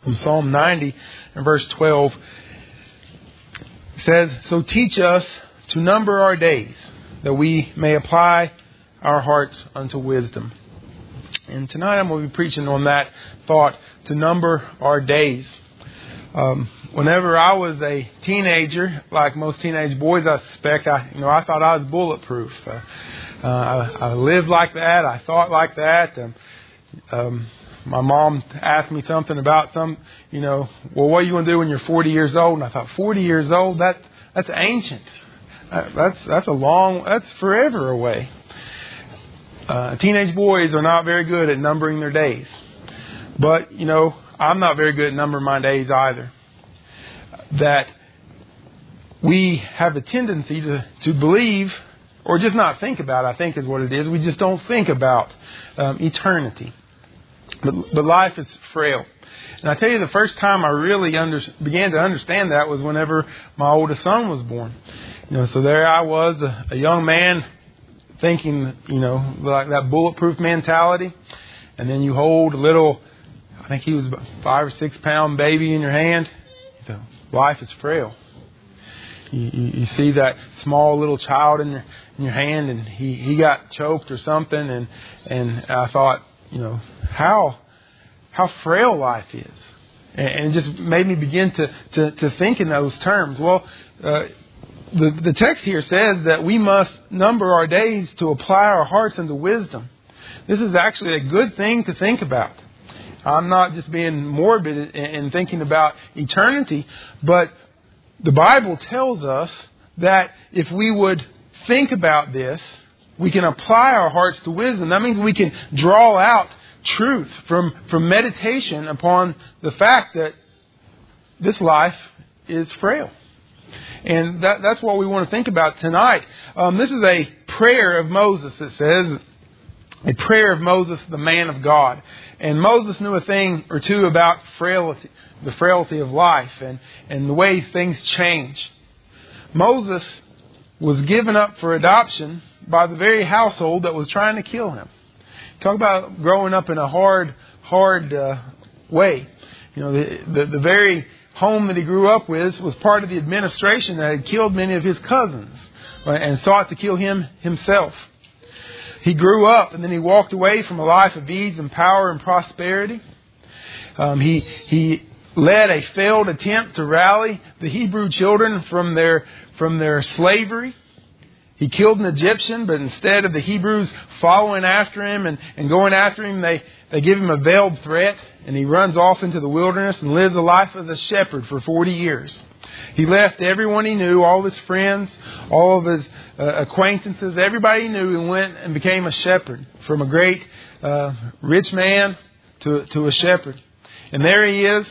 From Psalm 90 and verse 12, it says, "So teach us to number our days, that we may apply our hearts unto wisdom." And tonight I'm going to be preaching on that thought, to number our days. Whenever I was a teenager, like most teenage boys, I suspect, I thought I was bulletproof. I lived like that. I thought like that. My mom asked me something about well, what are you going to do when you're 40 years old? And I thought, 40 years old? That's ancient. That's forever away. Teenage boys are not very good at numbering their days. But, I'm not very good at numbering my days either. That we have a tendency to believe, or just not think about, I think is what it is. We just don't think about eternity. But life is frail. And I tell you, the first time I really began to understand that was whenever my oldest son was born. So there I was, a young man, thinking, like that bulletproof mentality. And then you hold a little, I think he was about 5 or 6 pound baby in your hand. Life is frail. You see that small little child in your hand, and he got choked or something, and I thought, how frail life is. And it just made me begin to think in those terms. Well, the text here says that we must number our days to apply our hearts unto wisdom. This is actually a good thing to think about. I'm not just being morbid in thinking about eternity, but the Bible tells us that if we would think about this, we can apply our hearts to wisdom. That means we can draw out truth from meditation upon the fact that this life is frail. And that's what we want to think about tonight. This is a prayer of Moses, it says. A prayer of Moses, the man of God. And Moses knew a thing or two about frailty, the frailty of life and the way things change. Moses was given up for adoption by the very household that was trying to kill him. Talk about growing up in a hard way. The very home that he grew up with was part of the administration that had killed many of his cousins, right, and sought to kill him himself. He grew up and then he walked away from a life of ease and power and prosperity. He led a failed attempt to rally the Hebrew children from their slavery. He killed an Egyptian, but instead of the Hebrews following after him and going after him, they give him a veiled threat, and he runs off into the wilderness and lives a life as a shepherd for 40 years. He left everyone he knew, all his friends, all of his acquaintances, everybody he knew, and went and became a shepherd. From a great rich man to a shepherd. And there he is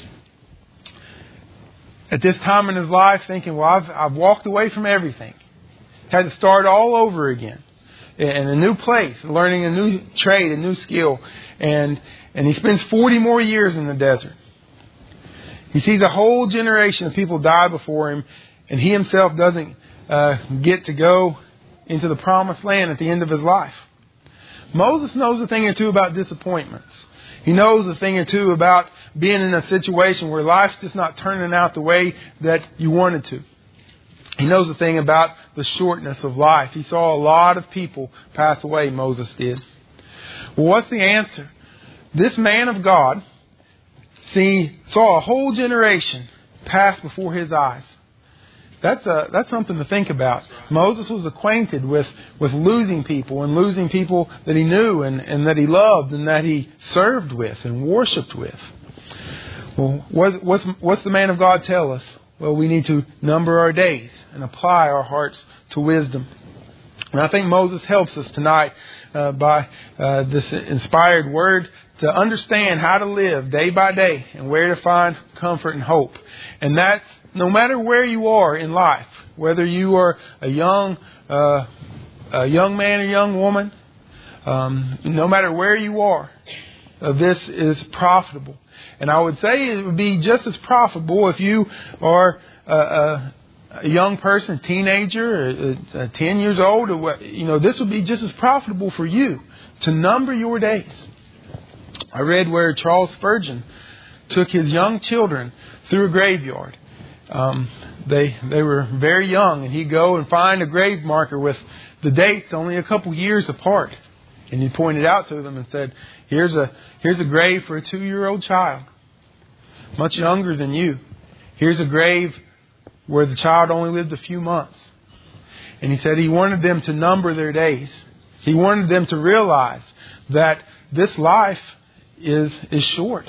at this time in his life thinking, well, I've walked away from everything. Had to start all over again in a new place, learning a new trade, a new skill. And he spends 40 more years in the desert. He sees a whole generation of people die before him, and he himself doesn't get to go into the promised land at the end of his life. Moses knows a thing or two about disappointments. He knows a thing or two about being in a situation where life's just not turning out the way that you wanted to. He knows a thing about the shortness of life. He saw a lot of people pass away, Moses did. Well, what's the answer? This man of God saw a whole generation pass before his eyes. That's something to think about. Moses was acquainted with losing people and losing people that he knew and that he loved and that he served with and worshipped with. Well, what's the man of God tell us? Well, we need to number our days and apply our hearts to wisdom. And I think Moses helps us tonight by this inspired word to understand how to live day by day and where to find comfort and hope. And that's no matter where you are in life, whether you are a young man or young woman, no matter where you are, this is profitable. And I would say it would be just as profitable if you are a young person, a teenager, 10 years old. This would be just as profitable for you to number your days. I read where Charles Spurgeon took his young children through a graveyard. They were very young, and he'd go and find a grave marker with the dates only a couple years apart. And he pointed out to them and said, here's a grave for a 2-year-old child, much younger than you. Here's a grave where the child only lived a few months. And he said he wanted them to number their days. He wanted them to realize that this life is short.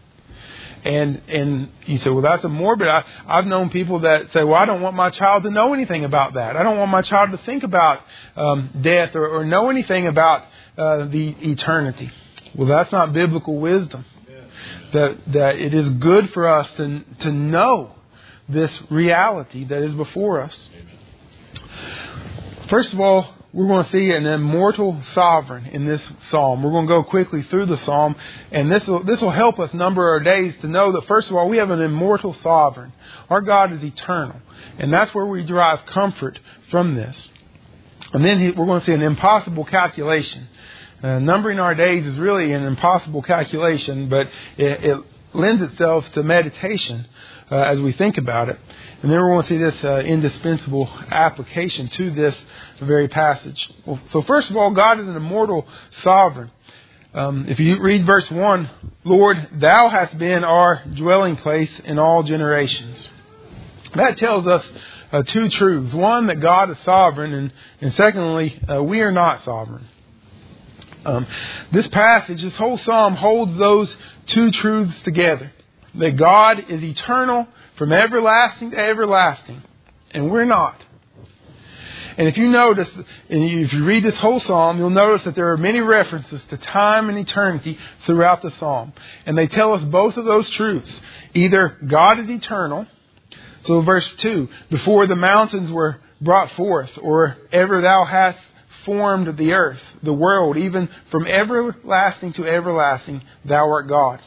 And he said, well, that's a morbid. I've known people that say, well, I don't want my child to know anything about that. I don't want my child to think about death or know anything about the eternity. Well, that's not biblical wisdom. That it is good for us to know this reality that is before us. First of all, we're going to see an immortal sovereign in this psalm. We're going to go quickly through the psalm, and this will help us number our days to know that, first of all, we have an immortal sovereign. Our God is eternal, and that's where we derive comfort from this. And then we're going to see an impossible calculation. Numbering our days is really an impossible calculation, but it lends itself to meditation as we think about it. And then we're going to see this indispensable application to this very passage. Well, so first of all, God is an immortal sovereign. If you read verse 1, Lord, Thou hast been our dwelling place in all generations. That tells us two truths. One, that God is sovereign, and secondly, we are not sovereign. This passage, this whole psalm holds those two truths together. That God is eternal from everlasting to everlasting, and we're not. And if you notice, and if you read this whole psalm, you'll notice that there are many references to time and eternity throughout the psalm. And they tell us both of those truths. Either God is eternal, so verse 2, before the mountains were brought forth, or ever Thou hast formed the earth, the world, even from everlasting to everlasting, Thou art God.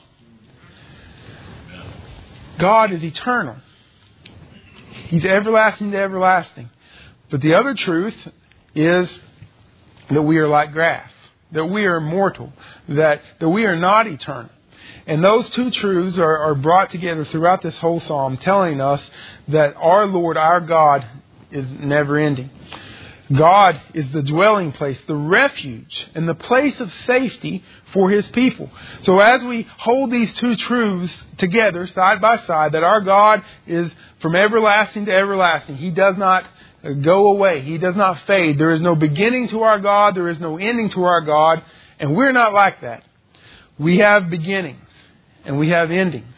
God is eternal. He's everlasting to everlasting. But the other truth is that we are like grass, that we are mortal, that we are not eternal. And those two truths are brought together throughout this whole psalm, telling us that our Lord, our God, is never ending. God is the dwelling place, the refuge, and the place of safety for His people. So as we hold these two truths together, side by side, that our God is from everlasting to everlasting. He does not go away. He does not fade. There is no beginning to our God. There is no ending to our God. And we're not like that. We have beginnings and we have endings.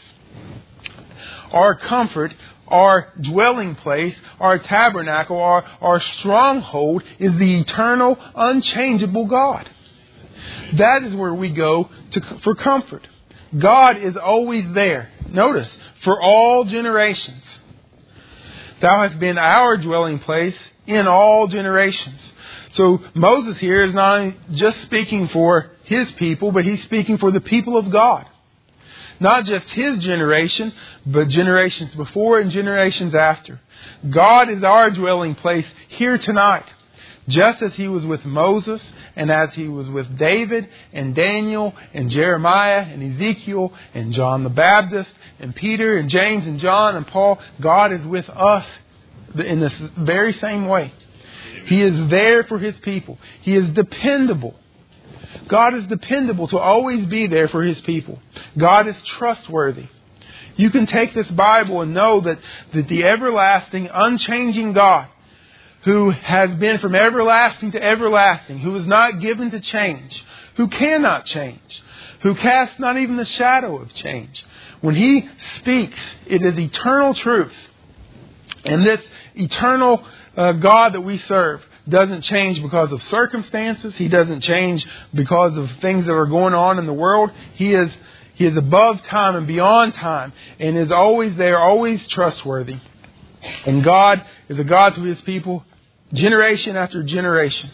Our comfort, our dwelling place, our tabernacle, our stronghold is the eternal, unchangeable God. That is where we go for comfort. God is always there. Notice, for all generations. Thou hast been our dwelling place in all generations. So Moses here is not just speaking for his people, but he's speaking for the people of God. Not just his generation, but generations before and generations after. God is our dwelling place here tonight. Just as He was with Moses, and as He was with David, and Daniel, and Jeremiah, and Ezekiel, and John the Baptist, and Peter, and James, and John, and Paul, God is with us in this very same way. He is there for His people. He is dependable. God is dependable to always be there for His people. God is trustworthy. You can take this Bible and know that the everlasting, unchanging God, who has been from everlasting to everlasting, who is not given to change, who cannot change, who casts not even the shadow of change. When He speaks, it is eternal truth. And this eternal God that we serve doesn't change because of circumstances. He doesn't change because of things that are going on in the world. He is above time and beyond time, and is always there, always trustworthy. And God is a God to His people, generation after generation.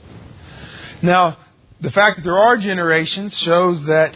Now, the fact that there are generations shows that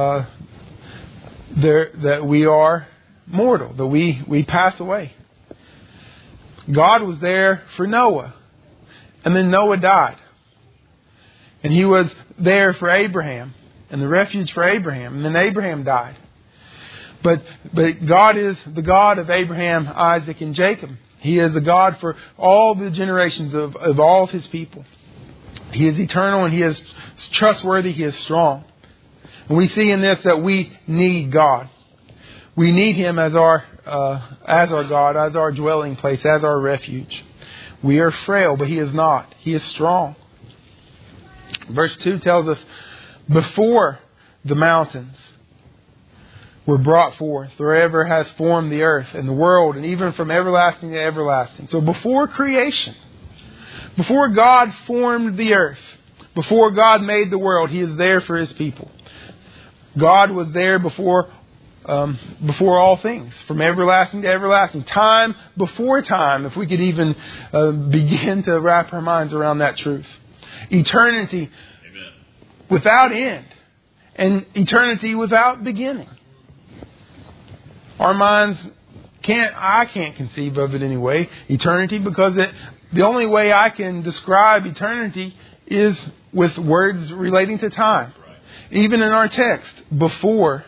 that we are mortal, that we pass away. God was there for Noah, and then Noah died. And He was there for Abraham, and the refuge for Abraham, and then Abraham died. But God is the God of Abraham, Isaac, and Jacob. He is the God for all the generations of all of His people. He is eternal and He is trustworthy. He is strong. And we see in this that we need God. We need Him as our God, as our dwelling place, as our refuge. We are frail, but He is not. He is strong. Verse 2 tells us, before the mountains were brought forth, wherever has formed the earth and the world, and even from everlasting to everlasting. So before creation, before God formed the earth, before God made the world, He is there for His people. God was there before all things, from everlasting to everlasting, time before time, if we could even begin to wrap our minds around that truth. Eternity Amen. Without end, and eternity without beginning. Our minds I can't conceive of it anyway, eternity, because the only way I can describe eternity is with words relating to time. Even in our text, before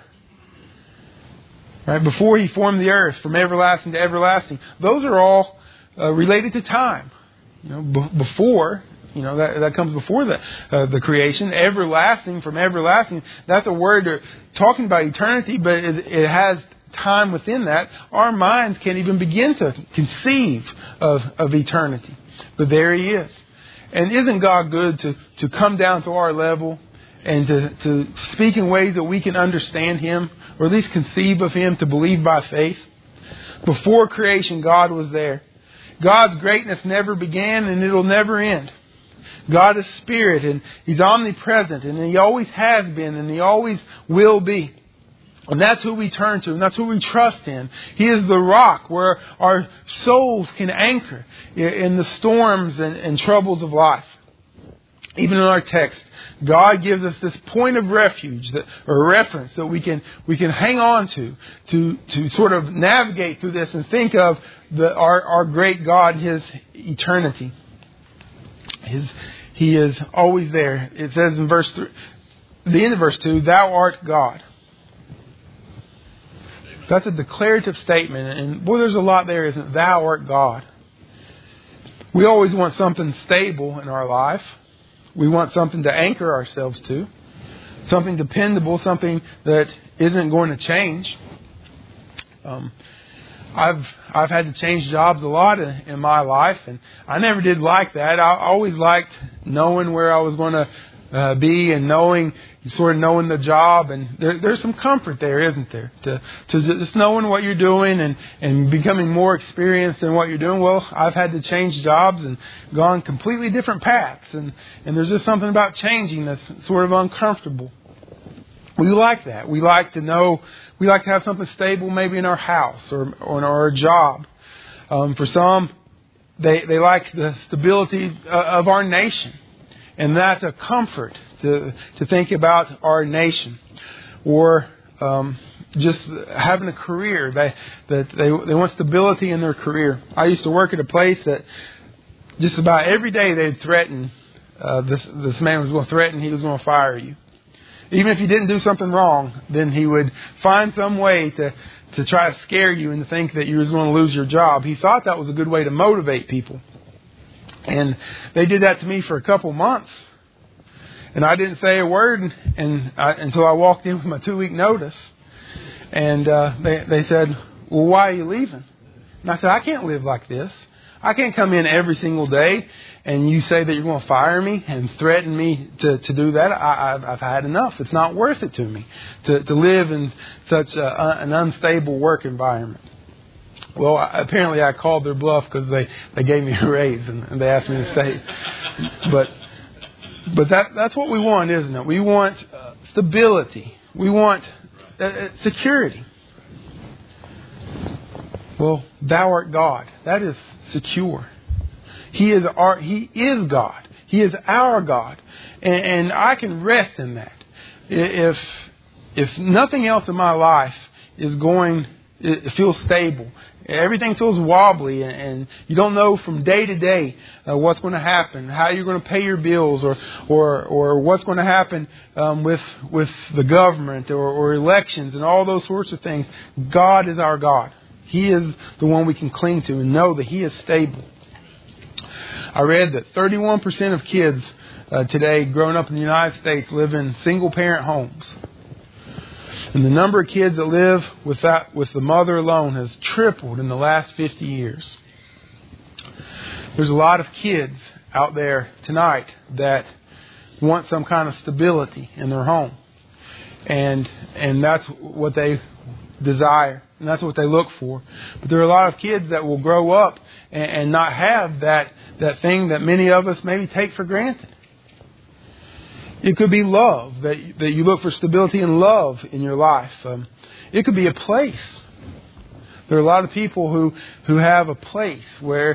He formed the earth from everlasting to everlasting, those are all related to time. Before, that comes before the creation. Everlasting, from everlasting, that's a word talking about eternity, but it has time within that. Our minds can't even begin to conceive of eternity. But there He is. And isn't God good to come down to our level and to speak in ways that we can understand Him, or at least conceive of Him, to believe by faith? Before creation, God was there. God's greatness never began and it'll never end. God is Spirit and He's omnipresent, and He always has been and He always will be. And that's who we turn to, and that's who we trust in. He is the rock where our souls can anchor in the storms and troubles of life. Even in our text, God gives us this point of refuge, or reference that we can hang on to sort of navigate through this and think of our great God, His eternity. He is always there. It says in the end of verse 2, "Thou art God." That's a declarative statement, and boy, there's a lot there, isn't it? Thou art God. We always want something stable in our life. We want something to anchor ourselves to, something dependable, something that isn't going to change. I've had to change jobs a lot in my life, and I never did like that. I always liked knowing where I was going to be, and knowing the job, and there's some comfort there, isn't there? To just knowing what you're doing and becoming more experienced in what you're doing. Well, I've had to change jobs and gone completely different paths, and there's just something about changing that's sort of uncomfortable. We like that. We like to know. We like to have something stable, maybe in our house or in our job. For some, they like the stability of our nation. And that's a comfort to think about our nation, or just having a career. They want stability in their career. I used to work at a place that just about every day they'd threaten. This man was going to threaten he was going to fire you, even if you didn't do something wrong. Then he would find some way to try to scare you and to think that you was going to lose your job. He thought that was a good way to motivate people. And they did that to me for a couple months. And I didn't say a word until I walked in with my 2-week notice. And they said, "Well, why are you leaving?" And I said, "I can't live like this. I can't come in every single day and you say that you're going to fire me and threaten me to do that. I've had enough. It's not worth it to me to live in such an unstable work environment." Well, apparently I called their bluff, because they gave me a raise and they asked me to stay. But that's what we want, isn't it? We want stability. We want security. Well, thou art God. That is secure. He is God. He is our God, and I can rest in that. If nothing else in my life is going it feels stable. Everything feels wobbly, and you don't know from day to day what's going to happen, how you're going to pay your bills, or what's going to happen with the government or elections and all those sorts of things. God is our God. He is the one we can cling to and know that He is stable. I read that 31% of kids today growing up in the United States live in single-parent homes. And the number of kids that live with the mother alone has tripled in the last 50 years. There's a lot of kids out there tonight that want some kind of stability in their home. And that's what they desire. And that's what they look for. But there are a lot of kids that will grow up and not have that thing that many of us maybe take for granted. It could be love, that you look for stability and love in your life. It could be a place. There are a lot of people who have a place where,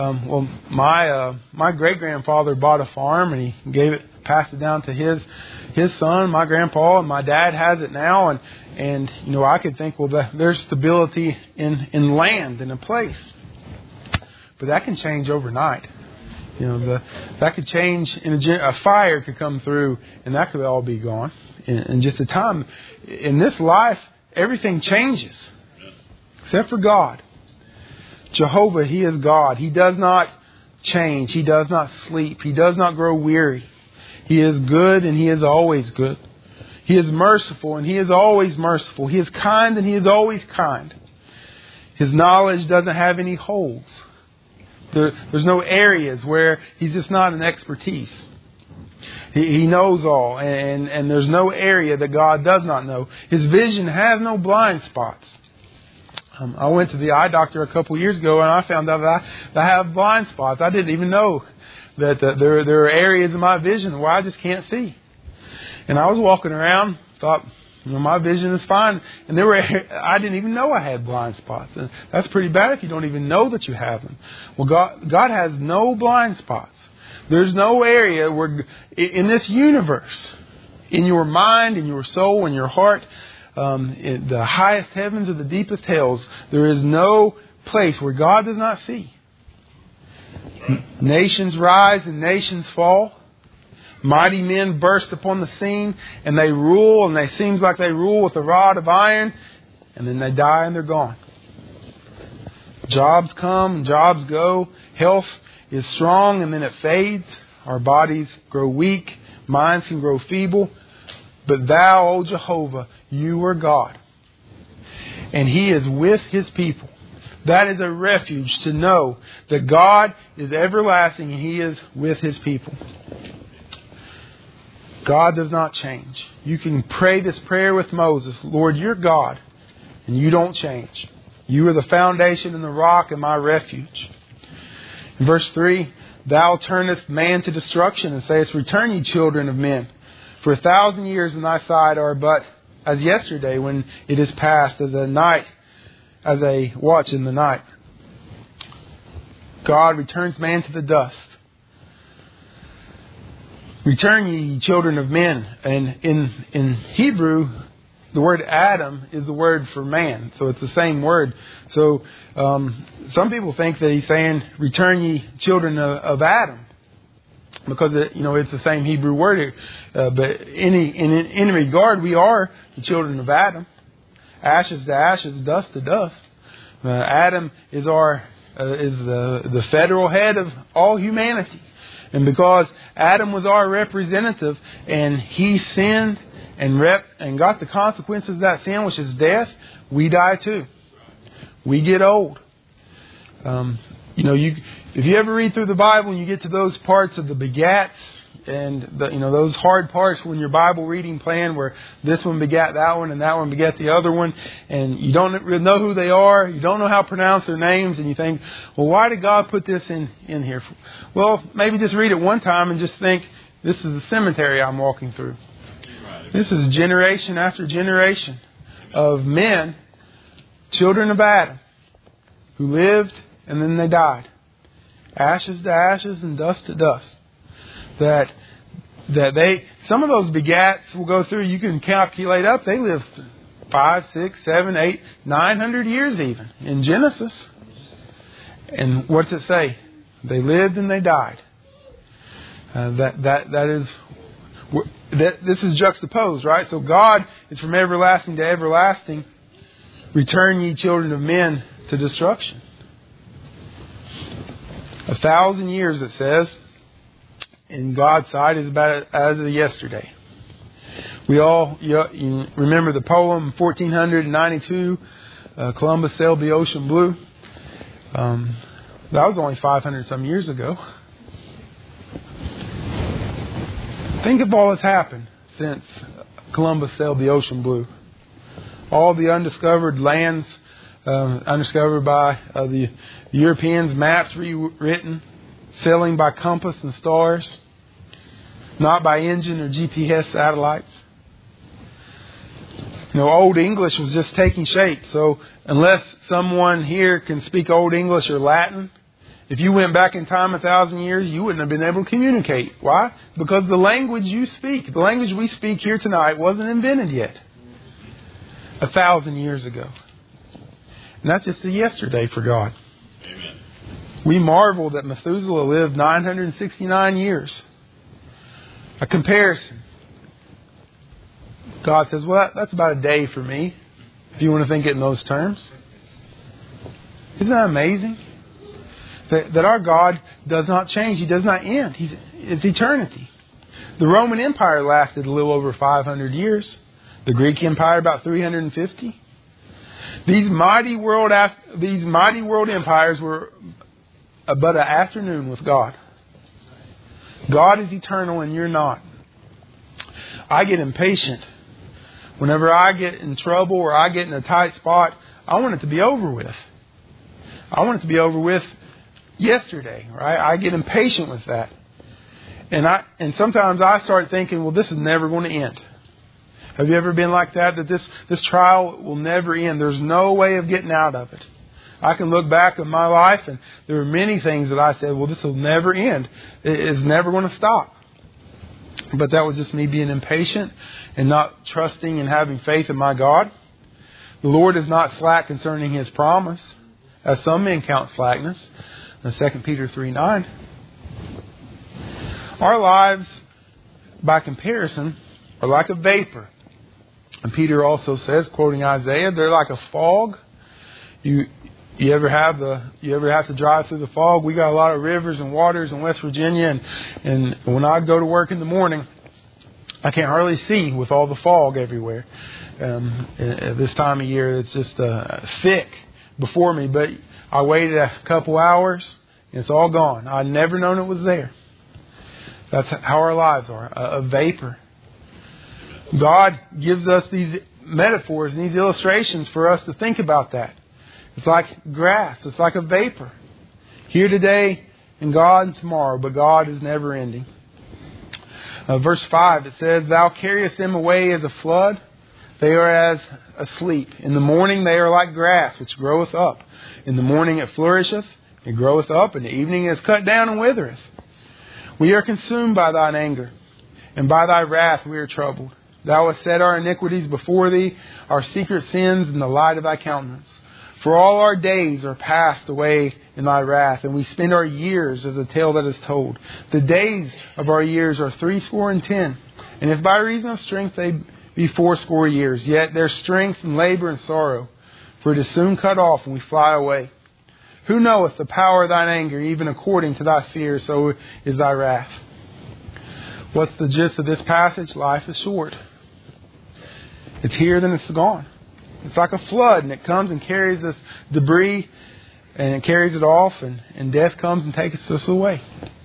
my great-grandfather bought a farm and he passed it down to his son, my grandpa, and my dad has it now. And I could think, there's stability in land, in a place. But that can change overnight. That could change a fire could come through, and that could all be gone in just a time. In this life, everything changes, except for God. Jehovah, He is God. He does not change. He does not sleep. He does not grow weary. He is good, and He is always good. He is merciful, and He is always merciful. He is kind, and He is always kind. His knowledge doesn't have any holes. There's no areas where He's just not an expertise. He knows all, and there's no area that God does not know. His vision has no blind spots. I went to the eye doctor a couple years ago, and I found out that I have blind spots. I didn't even know that there are areas of my vision where I just can't see. And I was walking around, thought, my vision is fine. And I didn't even know I had blind spots. And that's pretty bad if you don't even know that you have them. Well, God has no blind spots. There's no area where, in this universe, in your mind, in your soul, in your heart, in the highest heavens or the deepest hells, there is no place where God does not see. Nations rise and nations fall. Mighty men burst upon the scene, and they rule, and it seems like they rule with a rod of iron, and then they die and they're gone. Jobs come and jobs go. Health is strong and then it fades. Our bodies grow weak. Minds can grow feeble. But Thou, O Jehovah, You are God. And He is with His people. That is a refuge to know that God is everlasting and He is with His people. God does not change. You can pray this prayer with Moses. Lord, You're God, and You don't change. You are the foundation and the rock and my refuge. In verse 3, Thou turnest man to destruction and sayest, Return, ye children of men. For 1,000 years in Thy sight are but as yesterday when it is past, as a watch in the night. God returns man to the dust. Return, ye children of men. And in Hebrew, the word Adam is the word for man. So it's the same word. So some people think that He's saying, Return, ye children of Adam. Because it's the same Hebrew word. But in any regard, we are the children of Adam. Ashes to ashes, dust to dust. Adam is the federal head of all humanity. And because Adam was our representative and he sinned and got the consequences of that sin, which is death, we die too. We get old. If you ever read through the Bible and you get to those parts of the begats and those hard parts when your Bible reading plan where this one begat that one and that one begat the other one, and you don't really know who they are, you don't know how to pronounce their names, and you think, well, why did God put this in here? Well, maybe just read it one time and just think, this is a cemetery I'm walking through. This is generation after generation of men, children of Adam, who lived and then they died. Ashes to ashes and dust to dust. That some of those begats will go through, you can calculate up, they lived 5, 6, 7, 8, 900 years even in Genesis. And what's it say? They lived and they died. This is juxtaposed, right? So God is from everlasting to everlasting. Return ye children of men to destruction. 1,000 years, it says, in God's sight is about as of yesterday. We all you remember the poem 1492, Columbus sailed the ocean blue. That was only 500 some years ago. Think of all that's happened since Columbus sailed the ocean blue. All the undiscovered lands, undiscovered by the Europeans, maps rewritten, sailing by compass and stars, not by engine or GPS satellites. Old English was just taking shape. So unless someone here can speak Old English or Latin, if you went back in time 1,000 years, you wouldn't have been able to communicate. Why? Because the language you speak, the language we speak here tonight, wasn't invented yet. 1,000 years ago. And that's just a yesterday for God. Amen. We marvel that Methuselah lived 969 years. A comparison. God says, well, that's about a day for me, if you want to think it in those terms. Isn't that amazing? That our God does not change. He does not end. It's eternity. The Roman Empire lasted a little over 500 years. The Greek Empire about 350. These mighty world empires were but an afternoon with God. God is eternal and you're not. I get impatient. Whenever I get in trouble or I get in a tight spot, I want it to be over with. I want it to be over with yesterday, right? I get impatient with that. And sometimes I start thinking, well, this is never going to end. Have you ever been like that? That this trial will never end. There's no way of getting out of it. I can look back at my life and there were many things that I said, well, this will never end. It's never going to stop. But that was just me being impatient and not trusting and having faith in my God. The Lord is not slack concerning His promise, as some men count slackness. In 2 Peter 3:9. Our lives, by comparison, are like a vapor. And Peter also says, quoting Isaiah, they're like a fog. You ever have to drive through the fog? We got a lot of rivers and waters in West Virginia, and when I go to work in the morning, I can't hardly see with all the fog everywhere. At this time of year, it's just thick before me. But I waited a couple hours, and it's all gone. I'd never known it was there. That's how our lives are, a vapor. God gives us these metaphors and these illustrations for us to think about that. It's like grass. It's like a vapor. Here today and gone tomorrow, but God is never ending. Verse 5, it says, Thou carriest them away as a flood. They are as asleep. In the morning they are like grass, which groweth up. In the morning it flourisheth, it groweth up. In the evening it is cut down and withereth. We are consumed by Thine anger, and by Thy wrath we are troubled. Thou hast set our iniquities before Thee, our secret sins in the light of Thy countenance. For all our days are passed away in Thy wrath, and we spend our years as a tale that is told. The days of our years are 70, and if by reason of strength they be 80 years, yet their strength and labor and sorrow, for it is soon cut off, and we fly away. Who knoweth the power of Thine anger, even according to Thy fear, so is Thy wrath. What's the gist of this passage? Life is short. It's here, then it's gone. It's like a flood, and it comes and carries this debris, and it carries it off, and death comes and takes us away.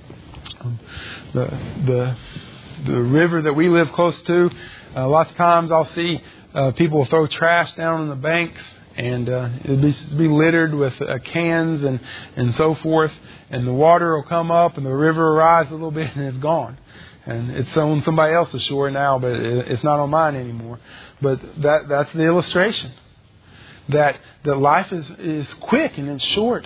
The river that we live close to, lots of times I'll see people throw trash down on the banks, and it'll be littered with cans and so forth, and the water will come up, and the river will rise a little bit, and it's gone. And it's on somebody else's shore now, but it's not on mine anymore. But that's the illustration. That life is quick and it's short.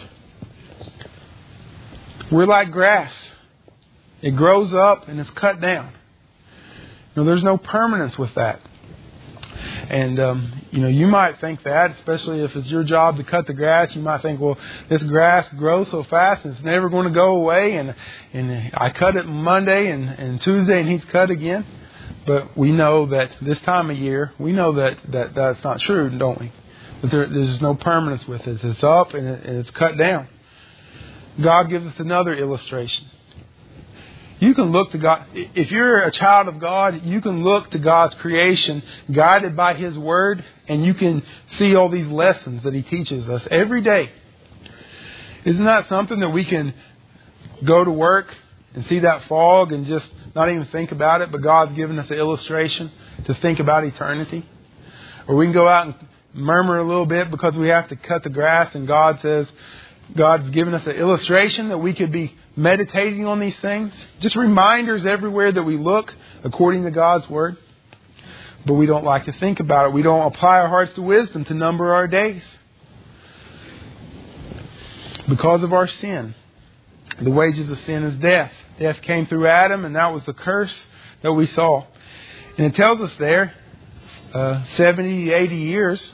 We're like grass. It grows up and it's cut down. There's no permanence with that. And, you might think that, especially if it's your job to cut the grass, you might think, well, this grass grows so fast and it's never going to go away. And I cut it Monday and Tuesday and he's cut again. But we know that this time of year, we know that that's not true, don't we? That there's no permanence with it. It's up and it's cut down. God gives us another illustration. You can look to God. If you're a child of God, you can look to God's creation guided by His Word, and you can see all these lessons that He teaches us every day. Isn't that something that we can go to work and see that fog and just not even think about it, but God's given us an illustration to think about eternity? Or we can go out and murmur a little bit because we have to cut the grass, and God says, God's given us an illustration that we could be meditating on these things. Just reminders everywhere that we look according to God's Word. But we don't like to think about it. We don't apply our hearts to wisdom to number our days. Because of our sin. The wages of sin is death. Death came through Adam, and that was the curse that we saw. And it tells us there, 70, 80 years.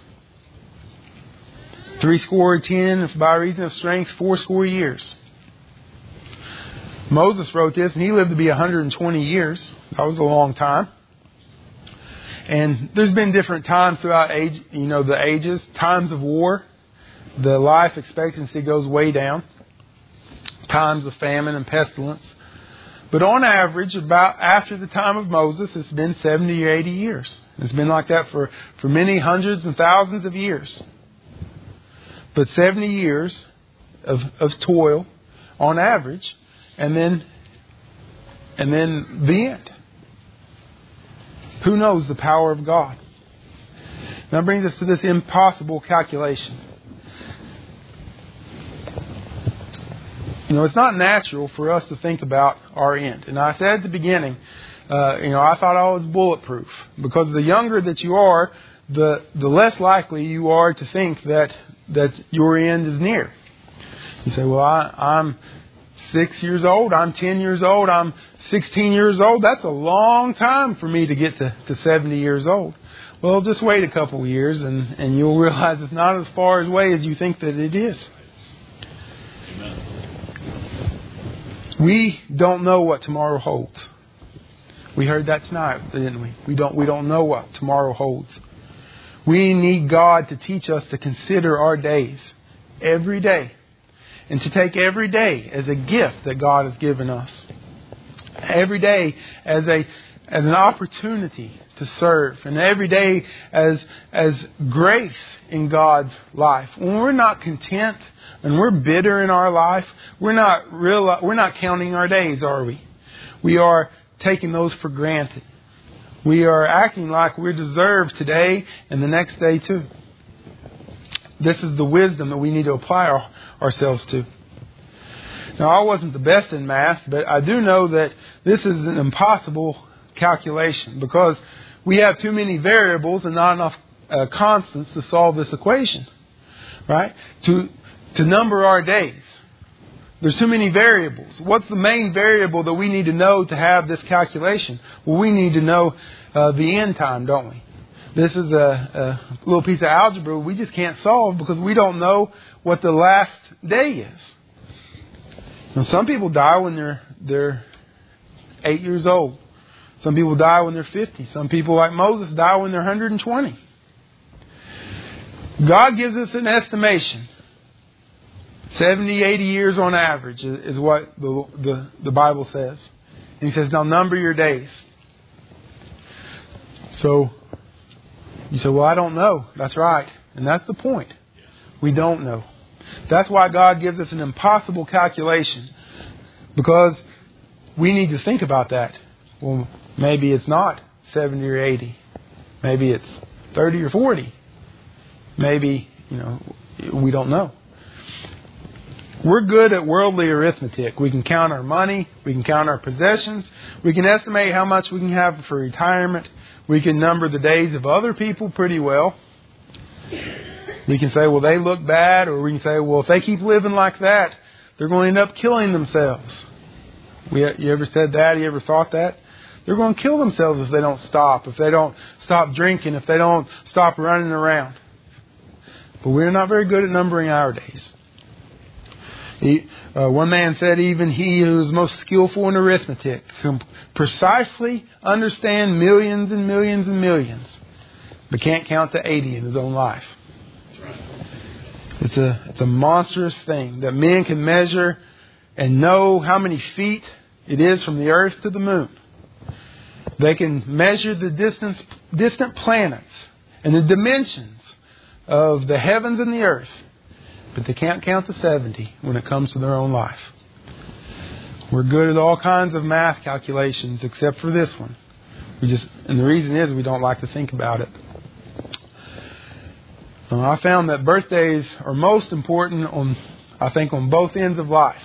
70, if by reason of strength, 80 years. Moses wrote this, and he lived to be 120 years. That was a long time. And there's been different times throughout the ages. Times of war, the life expectancy goes way down. Times of famine and pestilence. But on average, about after the time of Moses, it's been 70 or 80 years. It's been like that for many hundreds and thousands of years. But 70 years of toil on average, and then the end. Who knows the power of God? That brings us to this impossible calculation. It's not natural for us to think about our end. And I said at the beginning, I thought I was bulletproof. Because the younger that you are, the less likely you are to think that your end is near. You say, well, I'm 6 years old, I'm 10 years old, I'm 16 years old. That's a long time for me to get to 70 years old. Well, just wait a couple of years and you'll realize it's not as far away as you think that it is. Amen. We don't know what tomorrow holds. We heard that tonight, didn't we? We don't know what tomorrow holds. We need God to teach us to consider our days every day. And to take every day as a gift that God has given us. Every day as an opportunity to serve. And every day as grace in God's life. When we're not content and we're bitter in our life, we're not counting our days, are we? We are taking those for granted. We are acting like we deserve today and the next day too. This is the wisdom that we need to apply ourselves to. Now, I wasn't the best in math, but I do know that this is an impossible calculation because we have too many variables and not enough constants to solve this equation, right? To number our days. There's too many variables. What's the main variable that we need to know to have this calculation? Well, we need to know the end time, don't we? This is a little piece of algebra we just can't solve because we don't know what the last day is. Now, some people die when they're 8 years old. Some people die when they're 50. Some people, like Moses, die when they're 120. God gives us an estimation. 70, 80 years on average is what the Bible says. And He says, now number your days. So, you say, well, I don't know. That's right. And that's the point. We don't know. That's why God gives us an impossible calculation. Because we need to think about that. Well, maybe it's not 70 or 80. Maybe it's 30 or 40. Maybe, we don't know. We're good at worldly arithmetic. We can count our money. We can count our possessions. We can estimate how much we can have for retirement. We can number the days of other people pretty well. We can say, well, they look bad. Or we can say, well, if they keep living like that, they're going to end up killing themselves. You ever said that? You ever thought that? They're going to kill themselves if they don't stop, if they don't stop drinking, if they don't stop running around. But we're not very good at numbering our days. One man said, even he who is most skillful in arithmetic can precisely understand millions and millions and millions, but can't count to 80 in his own life. It's a monstrous thing that men can measure and know how many feet it is from the earth to the moon. They can measure the distant planets and the dimensions of the heavens and the earth, but they can't count to 70 when it comes to their own life. We're good at all kinds of math calculations except for this one. And the reason is we don't like to think about it. I found that birthdays are most important on both ends of life.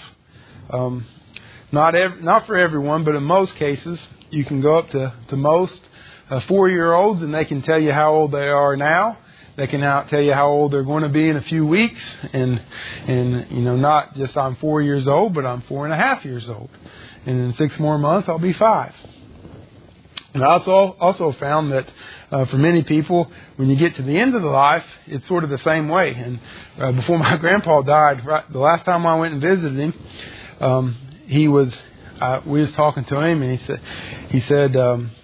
Not for everyone, but in most cases, you can go up to most 4-year-olds and they can tell you how old they are now. They can tell you how old they're going to be in a few weeks, and not just I'm 4 years old, but I'm 4.5 years old, and in 6 more months I'll be 5. And I also found that for many people, when you get to the end of the life, it's sort of the same way. And before my grandpa died, the last time I went and visited him, we was talking to him, and he said,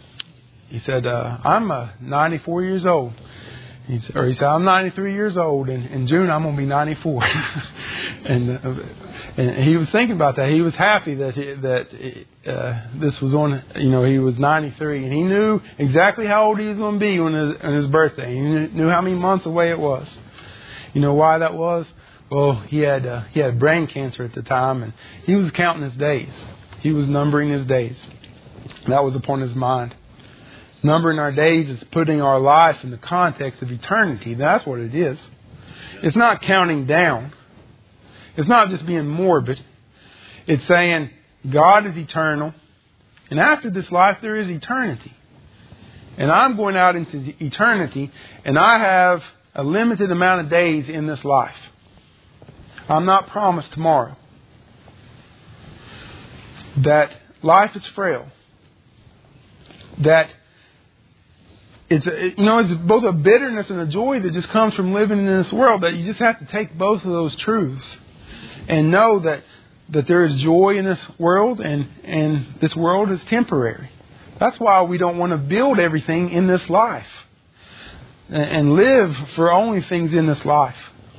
I'm 94 years old. He said, I'm 93 years old, and in June I'm going to be 94. and he was thinking about that. He was happy that this was on. He was 93, and he knew exactly how old he was going to be on his birthday. He knew how many months away it was. You know why that was? Well, he had brain cancer at the time, and he was counting his days. He was numbering his days. That was upon his mind. Numbering our days is putting our life in the context of eternity. That's what it is. It's not counting down. It's not just being morbid. It's saying God is eternal, and after this life there is eternity. And I'm going out into eternity, and I have a limited amount of days in this life. I'm not promised tomorrow. That life is frail. That it's both a bitterness and a joy that just comes from living in this world, that you just have to take both of those truths and know that there is joy in this world, and this world is temporary. That's why we don't want to build everything in this life and live for only things in this life.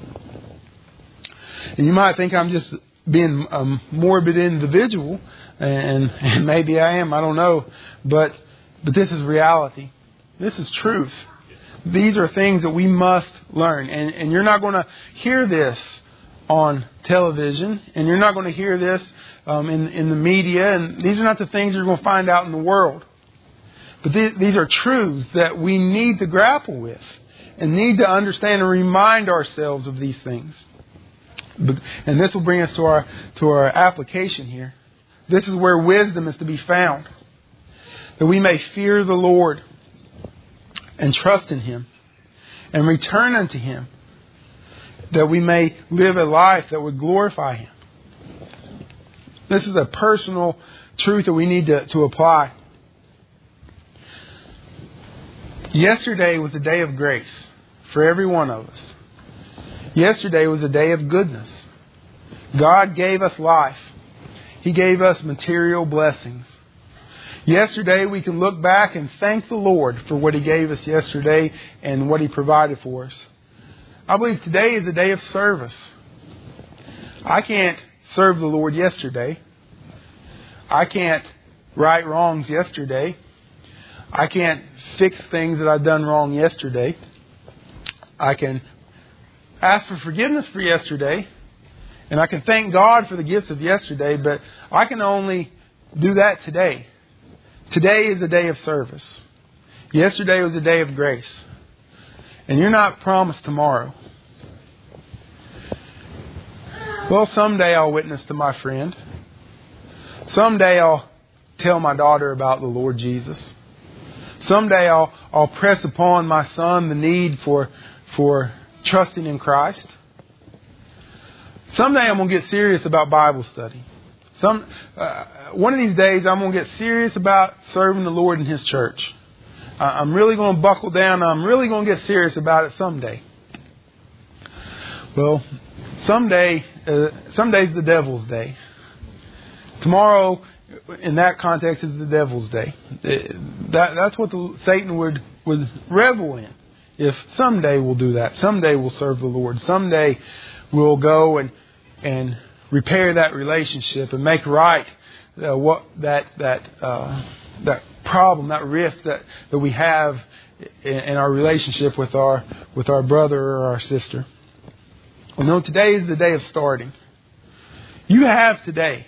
And you might think I'm just being a morbid individual, and maybe I am, I don't know, but this is reality. This is truth. These are things that we must learn. And you're not going to hear this on television. And you're not going to hear this in the media. And these are not the things you're going to find out in the world. But these are truths that we need to grapple with. And need to understand and remind ourselves of these things. And this will bring us to our application here. This is where wisdom is to be found. That we may fear the Lord and trust in Him, and return unto Him, that we may live a life that would glorify Him. This is a personal truth that we need to apply. Yesterday was a day of grace for every one of us. Yesterday was a day of goodness. God gave us life. He gave us material blessings. Yesterday we can look back and thank the Lord for what He gave us yesterday and what He provided for us. I believe today is a day of service. I can't serve the Lord yesterday. I can't right wrongs yesterday. I can't fix things that I've done wrong yesterday. I can ask for forgiveness for yesterday. And I can thank God for the gifts of yesterday, but I can only do that today. Today is a day of service. Yesterday was a day of grace. And you're not promised tomorrow. Well, someday I'll witness to my friend. Someday I'll tell my daughter about the Lord Jesus. Someday I'll press upon my son the need for trusting in Christ. Someday I'm going to get serious about Bible study. One of these days, I'm going to get serious about serving the Lord in His church. I'm really going to buckle down. I'm really going to get serious about it someday. Well, someday's the devil's day. Tomorrow, in that context, is the devil's day. That's what Satan would revel in. If someday we'll do that, someday we'll serve the Lord, someday we'll go and repair that relationship and make right that problem, that rift that we have in our relationship with our brother or our sister. Well, no, today is the day of starting. You have today.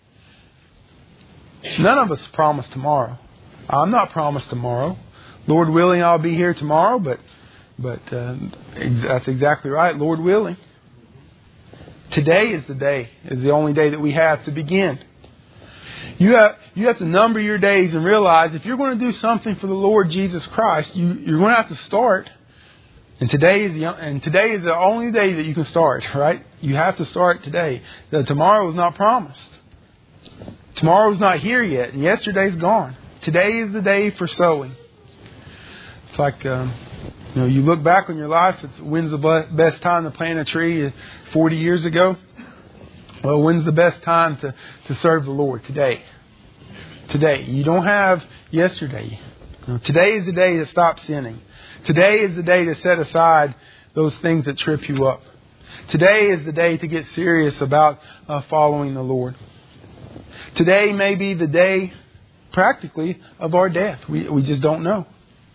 None of us promise tomorrow. I'm not promised tomorrow. Lord willing, I'll be here tomorrow, but that's exactly right. Lord willing. Today is the only day that we have to begin. You have to number your days and realize if you're going to do something for the Lord Jesus Christ, you're going to have to start. And today is the only day that you can start, right? You have to start today. Tomorrow is not promised. Tomorrow is not here yet, and yesterday's gone. Today is the day for sowing. It's like you look back on your life. When's the best time to plant a tree? 40 years ago. Well, when's the best time to serve the Lord? Today. Today. You don't have yesterday. Today is the day to stop sinning. Today is the day to set aside those things that trip you up. Today is the day to get serious about following the Lord. Today may be the day, practically, of our death. We just don't know.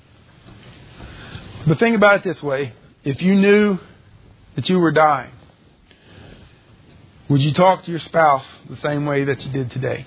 But think about it this way. If you knew that you were dying, would you talk to your spouse the same way that you did today?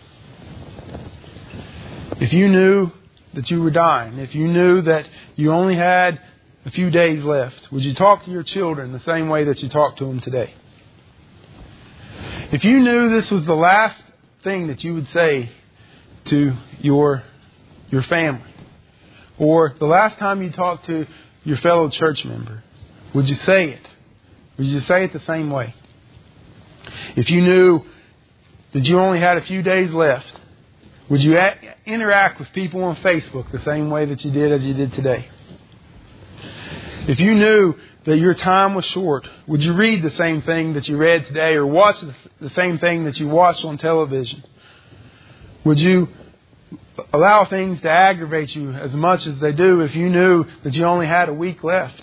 If you knew that you were dying, if you knew that you only had a few days left, would you talk to your children the same way that you talk to them today? If you knew this was the last thing that you would say to your family, or the last time you talked to your fellow church member, would you say it? Would you say it the same way? If you knew that you only had a few days left, would you interact with people on Facebook the same way that you did as you did today? If you knew that your time was short, would you read the same thing that you read today or watch the same thing that you watched on television? Would you allow things to aggravate you as much as they do if you knew that you only had a week left?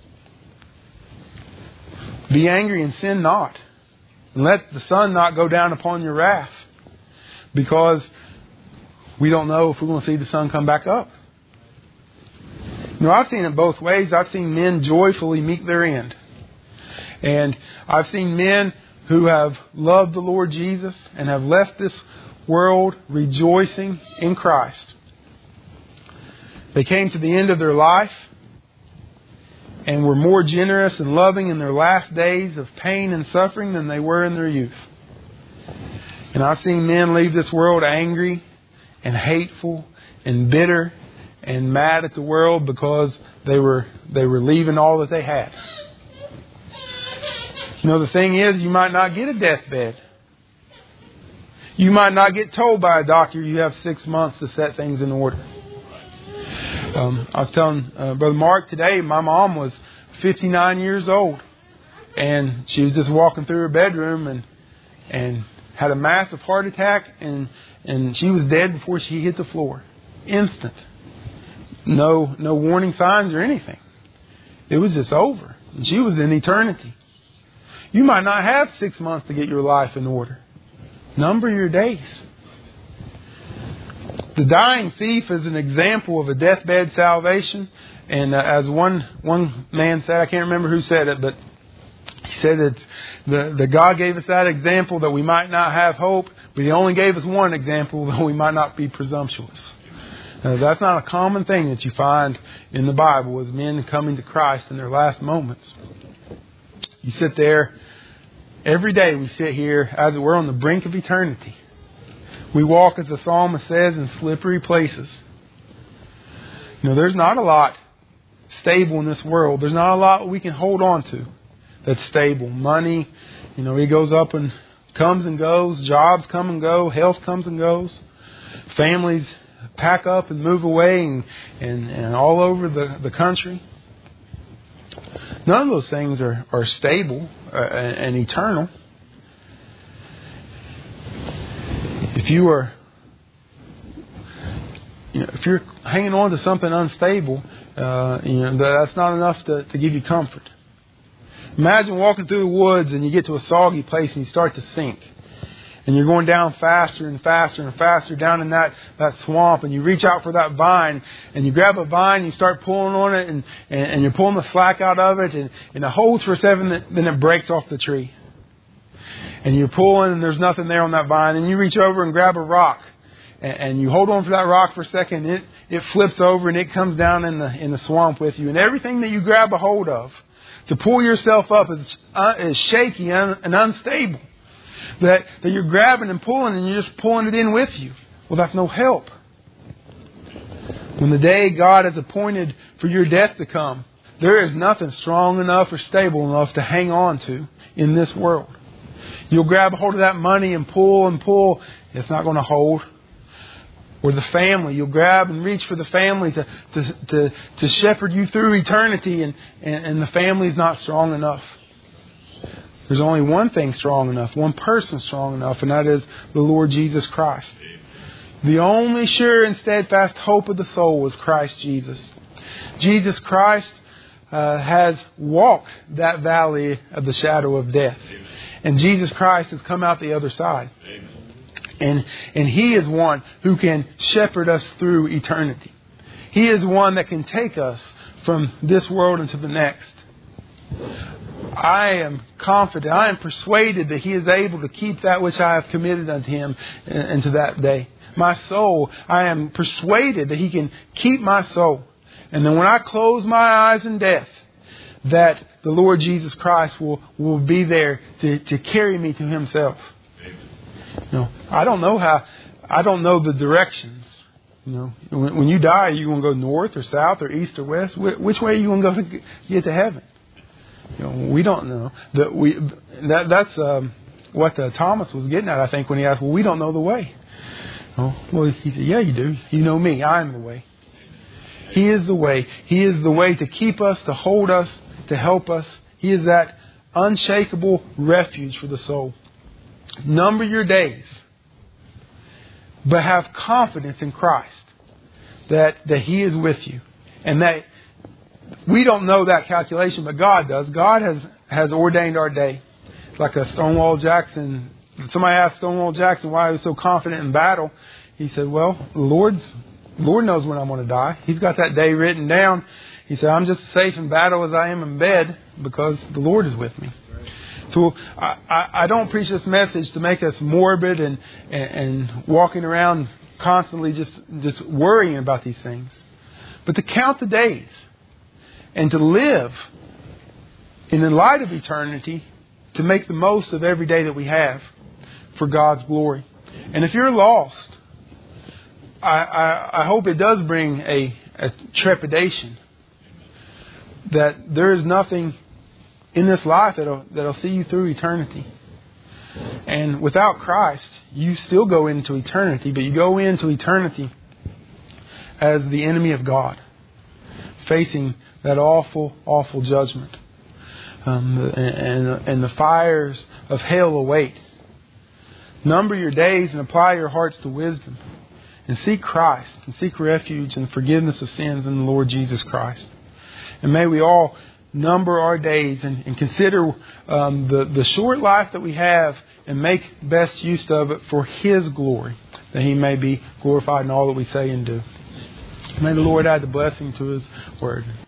Be angry and sin not. And let the sun not go down upon your wrath. Because we don't know if we're going to see the sun come back up. I've seen it both ways. I've seen men joyfully meet their end. And I've seen men who have loved the Lord Jesus and have left this world rejoicing in Christ. They came to the end of their life and were more generous and loving in their last days of pain and suffering than they were in their youth. And I've seen men leave this world angry and hateful and bitter and mad at the world because they were leaving all that they had. The thing is, you might not get a deathbed. You might not get told by a doctor you have 6 months to set things in order. I was telling Brother Mark today, my mom was 59 years old. And she was just walking through her bedroom and had a massive heart attack. And she was dead before she hit the floor. Instant. No warning signs or anything. It was just over. And she was in eternity. You might not have 6 months to get your life in order. Number your days. The dying thief is an example of a deathbed salvation. And as one man said, I can't remember who said it, but he said that God gave us that example that we might not have hope, but He only gave us one example that we might not be presumptuous. That's not a common thing that you find in the Bible, is men coming to Christ in their last moments. You sit there, every day we sit here as we're on the brink of eternity. We walk, as the psalmist says, in slippery places. There's not a lot stable in this world. There's not a lot we can hold on to that's stable. Money, it goes up and comes and goes. Jobs come and go. Health comes and goes. Families pack up and move away and all over the country. None of those things are stable and eternal. If you're hanging on to something unstable, that's not enough to give you comfort. Imagine walking through the woods and you get to a soggy place and you start to sink. And you're going down faster and faster and faster down in that swamp, and you reach out for that vine and you grab a vine and you start pulling on it and you're pulling the slack out of it and it holds for a second, then it breaks off the tree. And you're pulling and there's nothing there on that vine, and you reach over and grab a rock and you hold on for that rock for a second, it flips over and it comes down in the swamp with you. And everything that you grab a hold of to pull yourself up is shaky and unstable. That you're grabbing and pulling and you're just pulling it in with you. Well, that's no help. When the day God has appointed for your death to come, there is nothing strong enough or stable enough to hang on to in this world. You'll grab a hold of that money and pull. It's not going to hold. Or the family. You'll grab and reach for the family to shepherd you through eternity, and the family's not strong enough. There's only one thing strong enough, one person strong enough, and that is the Lord Jesus Christ. The only sure and steadfast hope of the soul was Christ Jesus. Jesus Christ has walked that valley of the shadow of death. And Jesus Christ has come out the other side. And He is one who can shepherd us through eternity. He is one that can take us from this world into the next. I am confident, I am persuaded that He is able to keep that which I have committed unto Him into that day. My soul, I am persuaded that He can keep my soul. And then when I close my eyes in death, that the Lord Jesus Christ will be there to carry me to Himself. I don't know the directions. When you die, are you going to go north or south or east or west? Which way are you going to go to get to heaven? We don't know. That's what Thomas was getting at, I think, when he asked, well, we don't know the way. Well, he said, yeah, you do. You know me. I am the way. He is the way. He is the way to keep us, to hold us, to help us. He is that unshakable refuge for the soul. Number your days, but have confidence in Christ that He is with you. And that we don't know that calculation, but God does. God has ordained our day. It's like a Stonewall Jackson. Somebody asked Stonewall Jackson why he was so confident in battle. He said, well, the Lord knows when I'm going to die. He's got that day written down. He said, I'm just as safe in battle as I am in bed because the Lord is with me. So I don't preach this message to make us morbid and walking around constantly just worrying about these things, but to count the days and to live in the light of eternity, to make the most of every day that we have for God's glory. And if you're lost, I hope it does bring a trepidation that there is nothing in this life that'll see you through eternity. And without Christ, you still go into eternity, but you go into eternity as the enemy of God, facing that awful, awful judgment. And the fires of hell await. Number your days and apply your hearts to wisdom. And seek Christ and seek refuge and forgiveness of sins in the Lord Jesus Christ. And may we all number our days and consider the short life that we have and make best use of it for His glory, that He may be glorified in all that we say and do. May the Lord add the blessing to His word.